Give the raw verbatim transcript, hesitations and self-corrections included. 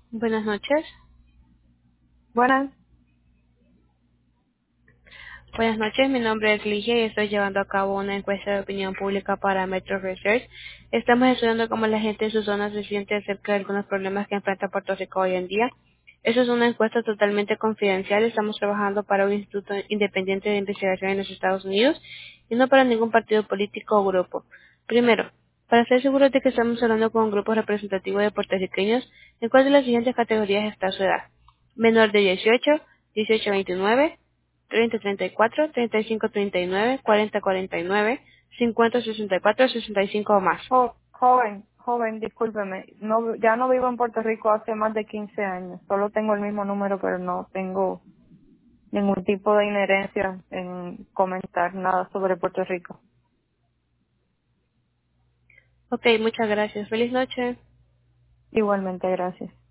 Buenas noches. Buenas. Buenas noches, mi nombre es Ligia y estoy llevando a cabo una encuesta de opinión pública para Metro Research. Estamos estudiando cómo la gente en su zona se siente acerca de algunos problemas que enfrenta Puerto Rico hoy en día. Eso es una encuesta totalmente confidencial. Estamos trabajando para un instituto independiente de investigación en los Estados Unidos y no para ningún partido político o grupo. Primero, para estar seguros de que estamos hablando con un grupo representativo de puertorriqueños, ¿en cuál de las siguientes categorías está su edad? Menor de dieciocho, dieciocho a veintinueve, treinta treinta y cuatro, treinta y cinco treinta y nueve, cuarenta cuarenta y nueve, cincuenta sesenta y cuatro sesenta y cinco o más. Jo- joven, joven, discúlpeme. No, ya no vivo en Puerto Rico hace más de quince años. Solo tengo el mismo número, pero no tengo ningún tipo de inherencia en comentar nada sobre Puerto Rico. Ok, muchas gracias. Feliz noche. Igualmente, gracias.